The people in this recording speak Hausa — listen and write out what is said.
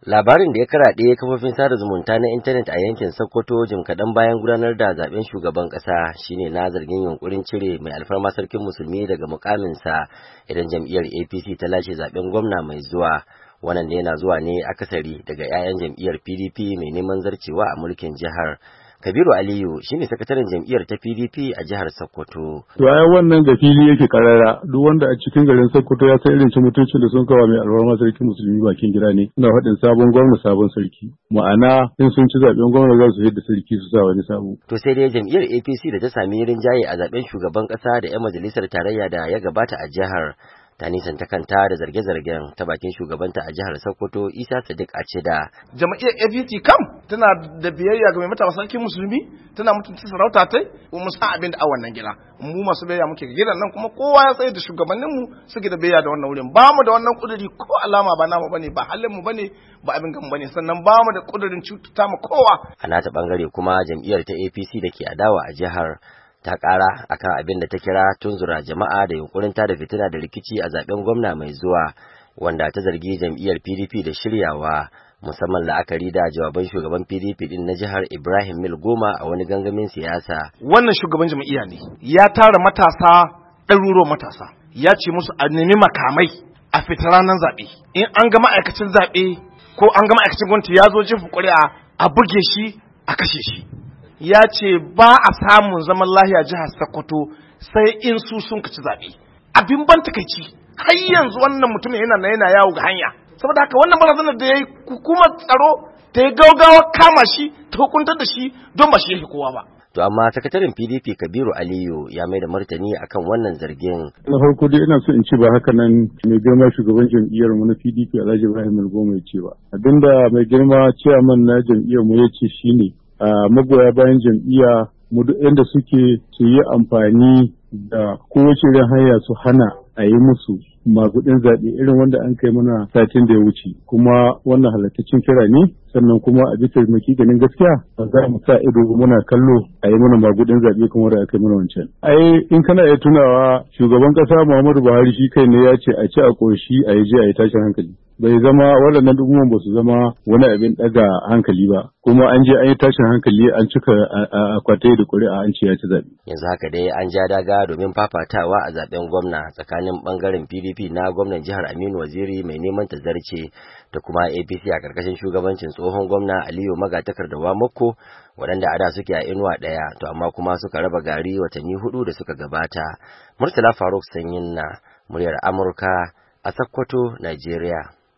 Labarin da ya karaɗe kafofin sada zumunta na intanet a yankin Sokoto jim kaɗan bayan gudanar da zaben shugaban ƙasa shine na zargin yunkurin cire mai alfarma sarkin musulmi daga mukaminsa idan jam'iyyar APC ta lashe zaben gwamna mai zuwa. Wannan yana zuwa ne akasari daga 'ya'yan jam'iyyar PDP mai neman zarcewa a mulkin jihar. Kabiru Aliyu shine sakataren jam'iyyar ta PDP a jihar Sokoto. To ai wannan ga fili yake karara, duk wanda a cikin garin Sokoto ya san irin mutuncin da sun kawo mai alfarma sarki musulmi bakin gida ne. Ina faɗin sabon gwamna sabon sarki. Ma'ana in sun ci zaben gwamna za su yadda sarki su sa wani sabo. To sai dai jam'iyyar APC da ta sami rinjaye a zaben shugaban ƙasa da 'yan majalisar tarayya da ya gabata a jihar ta nisanta kanta da zarge-zargen ta bakin shugabanta a jihar Sokoto Isa Sadiq Acida. Jam'iyyar APC kam tana da biyayya ga mai mata sarkin musulmi, tana mutunta sarauta tai, kuma san abin da a wannan gida. Mu masu biyayya muke ga gidan nan, kuma kowa ya tsaye da shugabannin mu suke da biyayya da wannan wurin. Ba mu da wannan kuduri ko alama ba namu bane, ba halin mu bane, ba abin gan bane, sannan ba mu da kudurin cututa mu kowa. A nata bangare kuma jam'iyyar ta APC da ke adawa a jihar ta ƙara akan abin da ta kira tunzura jama'a da yunkurin da fitina da rikici a zaben gwamna mai zuwa, wanda ta zargi jam'iyyar PDP da shiryawa, musamman la'akari da jawaban shugaban PDP din na jihar Ibrahim Mil Goma a wani gangamin siyasa. Wannan shugaban jam'iyya ne ya tara matasa, ɗaruruwan matasa, ya ce musu a nemi makamai a fita ranar zaɓe. In an ga ma'aikacin zaɓe ko an ga ma'aikacin gwamnati ya zo jefa ƙuri'a, a buge shi a kashe shi. Ya ce ba a samun zaman lahiya jihar Sokoto sai in su sun kaci zaɓe. Abin ban takaici, har yanzu wannan mutumin yana yawo ga hanya. Saboda haka wannan barazanar da ya yi, hukumar tsaro ta yi gaugawa kama shi, ta hukuntar da shi don ba shi yake kowa ba. To amma sakataren PDP Kabiru Aliyu ya mai da martani akan wannan zargin. Na farko dai ina so in ce ba haka nan mai girma shugaban jam'iyyar mu na PDP Alhaji Ibrahim Mil Goma ya ce ba. Abinda mai girma chairman na jam'iyyar mu ya ce shine magoya bayan jam'iyya mu duk inda suke su yi amfani da kowace irin hanya su hana a yi musu magudin zaɓe irin wanda an kai mana satin da ya wuce, kuma wannan halattacin kira ne, sannan kuma a bisa maki ganin gaskiya ba za mu sa ido muna kallo a yi mana magudin zaɓe kuma da aka yi mana wancan. Ai in kana iya tunawa shugaban ƙasa Muhammadu Buhari shi kai ne ya ce a ci a ƙoshi a yi je a yi tashin hankali. Bai zama waɗannan dubuman ba su zama wani abin ɗaga hankali ba, kuma an je an yi tashin hankali an cika akwatai da ƙuri'a an ce ya ci zaɓe. Yanzu haka dai an ja daga domin fafatawa a zaɓen gwamna tsakanin ɓangaren PDP na gwamnan jihar Aminu Waziri mai neman tazarce da kuma APC a ƙarƙashin shugabancin tsohon gwamna Aliyu Magatakardawa Makko, waɗanda a da suke a inuwa ɗaya to amma kuma suka raba gari watanni 4 da suka gabata. Murtala Faruk Sanyin na muryar Amurka a Sokoto, Najeriya.